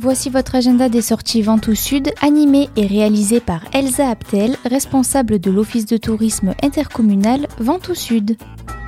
Voici votre agenda des sorties Ventoux Sud, animé et réalisé par Elsa Abtel, responsable de l'Office de tourisme intercommunal Ventoux Sud.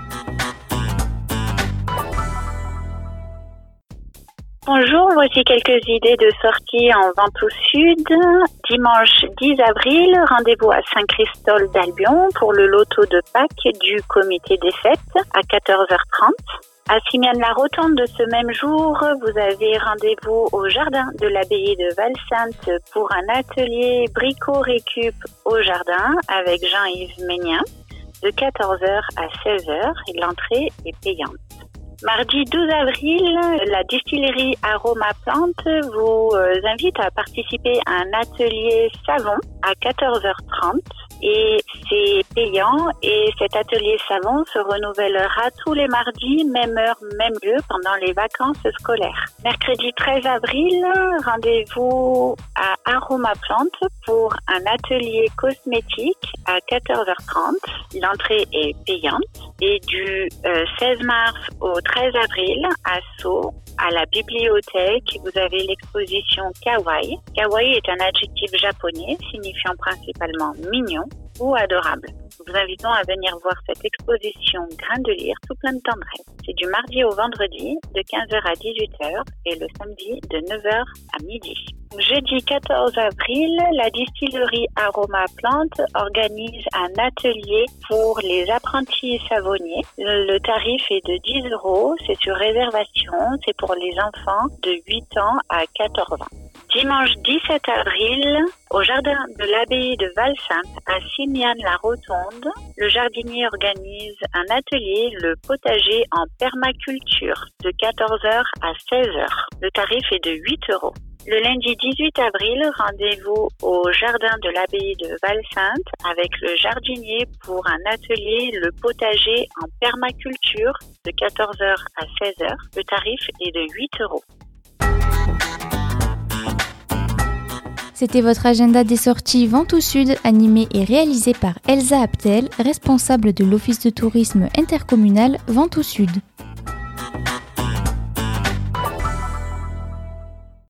Bonjour, voici quelques idées de sortie en Ventoux Sud. Dimanche 10 avril, rendez-vous à Saint-Christol d'Albion pour le loto de Pâques du comité des fêtes à 14h30. À Simiane-la-Rotonde de ce même jour, vous avez rendez-vous au jardin de l'abbaye de Valsainte pour un atelier brico-récup au jardin avec Jean-Yves Ménien de 14h à 16h et l'entrée est payante. Mardi 12 avril, la distillerie Aroma Plante vous invite à participer à un atelier savon à 14h30 et c'est payant et cet atelier savon se renouvellera tous les mardis, même heure, même lieu pendant les vacances scolaires. Mercredi 13 avril, rendez-vous à Aroma Plante pour un atelier cosmétique à 14h30. L'entrée est payante et du 16 mars au 13 avril, à Sceaux, à la bibliothèque, vous avez l'exposition Kawaii. Kawaii est un adjectif japonais signifiant principalement mignon ou adorable. Nous vous invitons à venir voir cette exposition Grain de lire tout plein de tendresse. C'est du mardi au vendredi de 15h à 18h et le samedi de 9h à midi. Jeudi 14 avril, la distillerie Aroma Plante organise un atelier pour les apprentis savonniers. Le tarif est de 10 €, c'est sur réservation, c'est pour les enfants de 8 ans à 14 ans. Dimanche 17 avril, au jardin de l'abbaye de Valsainte à Simiane-la-Rotonde, le jardinier organise un atelier, le potager en permaculture, de 14h à 16h. Le tarif est de 8 €. Le lundi 18 avril, rendez-vous au jardin de l'abbaye de Valsainte avec le jardinier pour un atelier, le potager en permaculture, de 14h à 16h. Le tarif est de 8 €. C'était votre agenda des sorties Ventoux Sud, animé et réalisé par Elsa Abtel, responsable de l'Office de tourisme intercommunal Ventoux Sud.